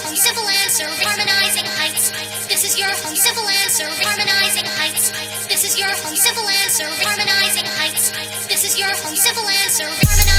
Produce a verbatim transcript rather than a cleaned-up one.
home simple answer, harmonizing heights. This is your home simple answer, harmonizing heights. This is your home simple answer, harmonizing heights. This is your home simple answer, harmonizing